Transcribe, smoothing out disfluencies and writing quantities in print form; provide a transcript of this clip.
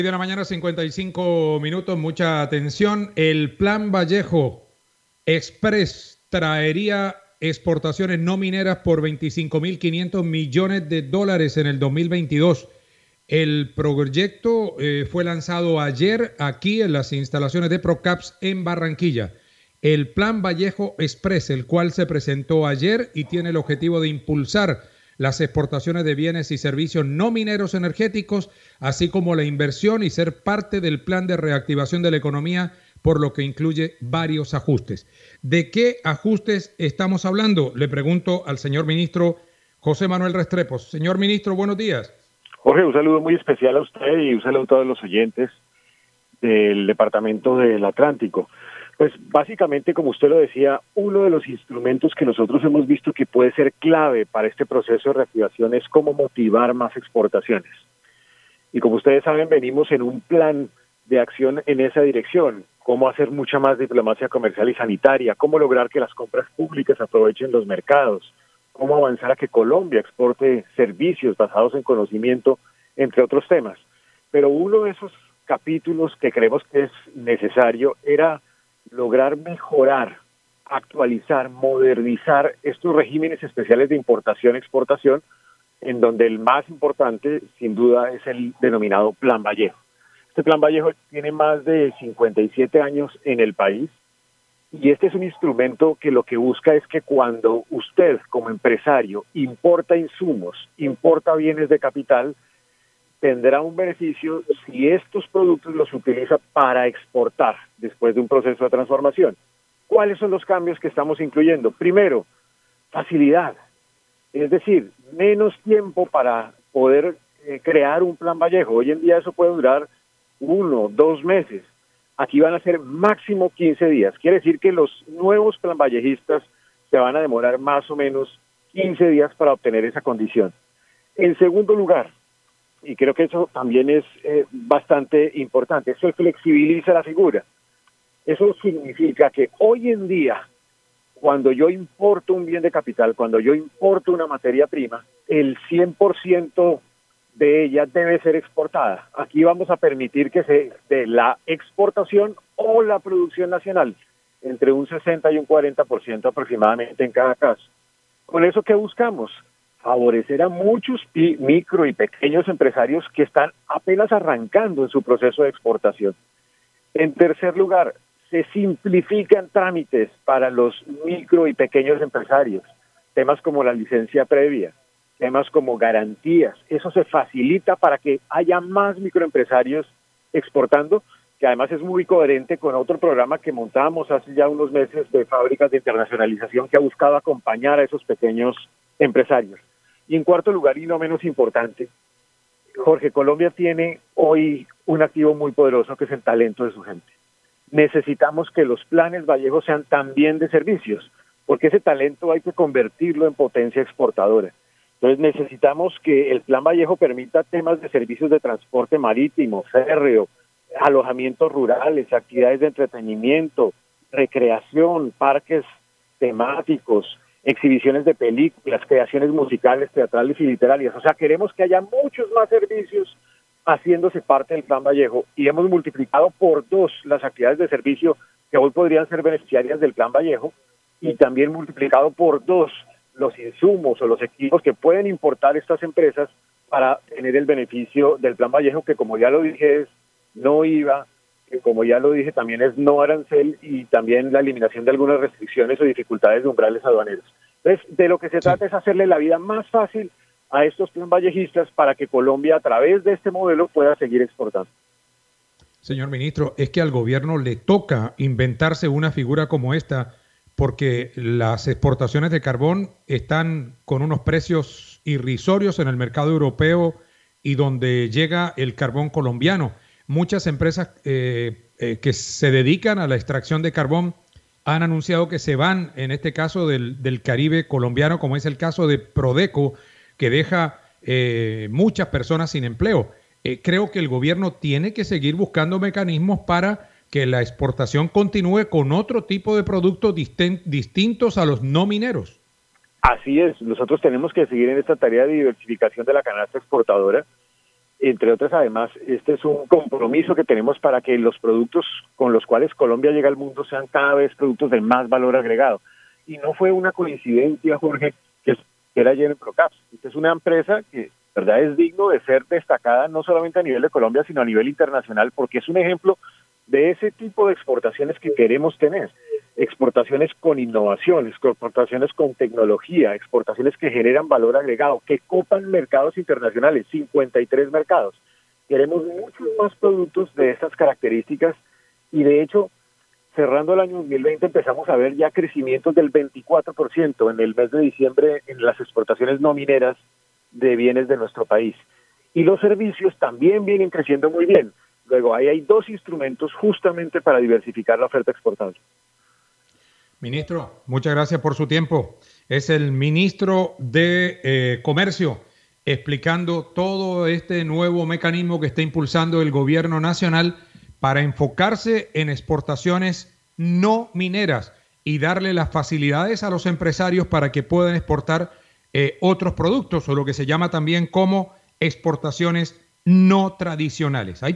De la mañana, 55 minutos, mucha atención. El Plan Vallejo Express traería exportaciones no mineras por 25.500 millones de dólares en el 2022. El proyecto fue lanzado ayer aquí en las instalaciones de Procaps en Barranquilla. El Plan Vallejo Express, el cual se presentó ayer y tiene el objetivo de impulsar las exportaciones de bienes y servicios no mineros energéticos, así como la inversión y ser parte del plan de reactivación de la economía, por lo que incluye varios ajustes. ¿De qué ajustes estamos hablando? Le pregunto al señor ministro José Manuel Restrepo. Señor ministro, buenos días. Jorge, un saludo muy especial a usted y un saludo a todos los oyentes del Departamento del Atlántico. Pues básicamente, como usted lo decía, uno de los instrumentos que nosotros hemos visto que puede ser clave para este proceso de reactivación es cómo motivar más exportaciones. Y como ustedes saben, venimos en un plan de acción en esa dirección, cómo hacer mucha más diplomacia comercial y sanitaria, cómo lograr que las compras públicas aprovechen los mercados, cómo avanzar a que Colombia exporte servicios basados en conocimiento, entre otros temas. Pero uno de esos capítulos que creemos que es necesario era lograr mejorar, actualizar, modernizar estos regímenes especiales de importación-exportación, en donde el más importante, sin duda, es el denominado Plan Vallejo. Este Plan Vallejo tiene más de 57 años en el país, y este es un instrumento que lo que busca es que cuando usted, como empresario, importa insumos, importa bienes de capital, tendrá un beneficio si estos productos los utiliza para exportar después de un proceso de transformación. ¿Cuáles son los cambios que estamos incluyendo? Primero, facilidad, es decir, menos tiempo para poder crear un Plan Vallejo. Hoy en día eso puede durar 1, 2 meses. Aquí van a ser máximo 15 días. Quiere decir que los nuevos plan vallejistas se van a demorar más o menos 15 días para obtener esa condición. En segundo lugar, y creo que eso también es bastante importante, eso flexibiliza la figura. Eso significa que hoy en día, cuando yo importo un bien de capital, cuando yo importo una materia prima, el 100% de ella debe ser exportada. Aquí vamos a permitir que se dé la exportación o la producción nacional, entre un 60 y un 40% aproximadamente en cada caso. ¿Con eso qué buscamos? Favorecer a muchos micro y pequeños empresarios que están apenas arrancando en su proceso de exportación. En tercer lugar, se simplifican trámites para los micro y pequeños empresarios, temas como la licencia previa, temas como garantías. Eso se facilita para que haya más microempresarios exportando, que además es muy coherente con otro programa que montábamos hace ya unos meses de fábricas de internacionalización que ha buscado acompañar a esos pequeños empresarios. Y en cuarto lugar, y no menos importante, Jorge, Colombia tiene hoy un activo muy poderoso que es el talento de su gente. Necesitamos que los planes Vallejo sean también de servicios, porque ese talento hay que convertirlo en potencia exportadora. Entonces necesitamos que el Plan Vallejo permita temas de servicios de transporte marítimo, férreo, alojamientos rurales, actividades de entretenimiento, recreación, parques temáticos, exhibiciones de películas, creaciones musicales, teatrales y literarias. O sea, queremos que haya muchos más servicios haciéndose parte del Plan Vallejo y hemos multiplicado por 2 las actividades de servicio que hoy podrían ser beneficiarias del Plan Vallejo y también multiplicado por 2 los insumos o los equipos que pueden importar estas empresas para tener el beneficio del Plan Vallejo, que como ya lo dije es no IVA, que como ya lo dije también es no arancel y también la eliminación de algunas restricciones o dificultades de umbrales aduaneros. Entonces, de lo que se trata es hacerle la vida más fácil a estos plan vallejistas para que Colombia a través de este modelo pueda seguir exportando. Señor ministro, es que al gobierno le toca inventarse una figura como esta porque las exportaciones de carbón están con unos precios irrisorios en el mercado europeo y donde llega el carbón colombiano. Muchas empresas que se dedican a la extracción de carbón han anunciado que se van, en este caso del Caribe colombiano, como es el caso de Prodeco, que deja muchas personas sin empleo. Creo que el gobierno tiene que seguir buscando mecanismos para que la exportación continúe con otro tipo de productos distintos a los no mineros. Así es, nosotros tenemos que seguir en esta tarea de diversificación de la canasta exportadora. Entre otras, además, este es un compromiso que tenemos para que los productos con los cuales Colombia llega al mundo sean cada vez productos de más valor agregado. Y no fue una coincidencia, Jorge, que era Yemen Procaps. Esta es una empresa que, de verdad, es digno de ser destacada no solamente a nivel de Colombia, sino a nivel internacional, porque es un ejemplo de ese tipo de exportaciones que queremos tener. Exportaciones con innovación, exportaciones con tecnología, exportaciones que generan valor agregado, que copan mercados internacionales, 53 mercados. Queremos muchos más productos de estas características y, de hecho, cerrando el año 2020 empezamos a ver ya crecimientos del 24% en el mes de diciembre en las exportaciones no mineras de bienes de nuestro país. Y los servicios también vienen creciendo muy bien. Luego, ahí hay dos instrumentos justamente para diversificar la oferta exportable. Ministro, muchas gracias por su tiempo. Es el ministro de Comercio explicando todo este nuevo mecanismo que está impulsando el gobierno nacional para enfocarse en exportaciones no mineras y darle las facilidades a los empresarios para que puedan exportar otros productos, o lo que se llama también como exportaciones no tradicionales.